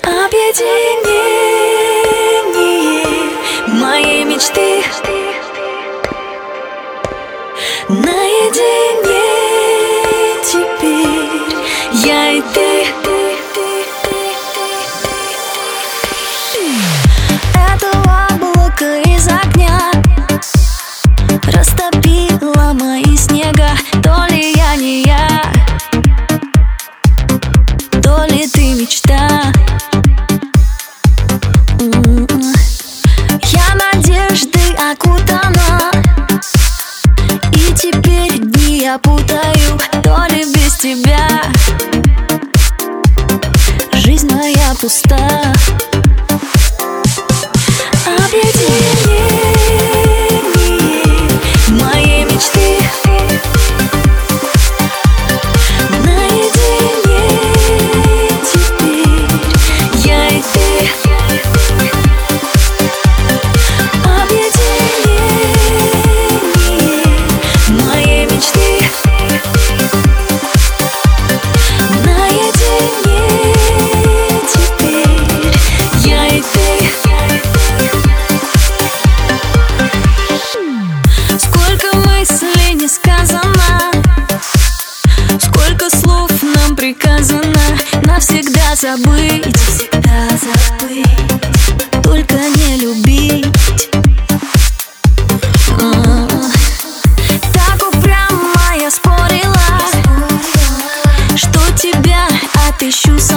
Объединение моей мечты. Наедине теперь я и ты. Это облако из огня растопило мои снега. То ли я не я, то ли ты мечта. Я надеждой окутана, и теперь дни я путаю. То ли без тебя жизнь моя пуста. Объединение моей мечты. Наедине теперь я и ты. Объединение моей мечты. Наедине теперь я и ты. Сколько мыслей не сказано, сколько слов нам приказано навсегда забыть, только не любить. Так упрямо я спорила, что тебя отыщу